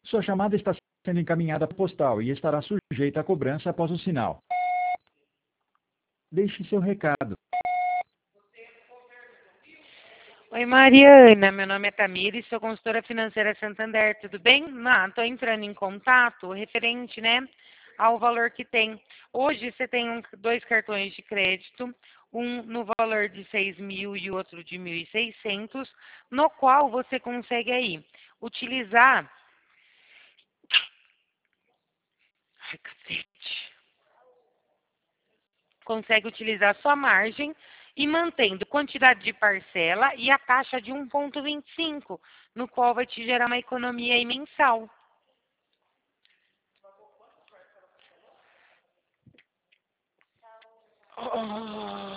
Sua chamada está sendo encaminhada postal e estará sujeita a cobrança após o sinal. Deixe seu recado. Oi, Mariana, meu nome é Tamires, sou consultora financeira Santander, tudo bem? Estou entrando em contato referente, né, ao valor que tem. Hoje você tem dois cartões de crédito, um no valor de 6.000 e outro de 1.600, no qual você consegue aí utilizar... Ai, cacete. Consegue utilizar sua margem e mantendo quantidade de parcela e a taxa de 1,25, no qual vai te gerar uma economia aí mensal. Oh.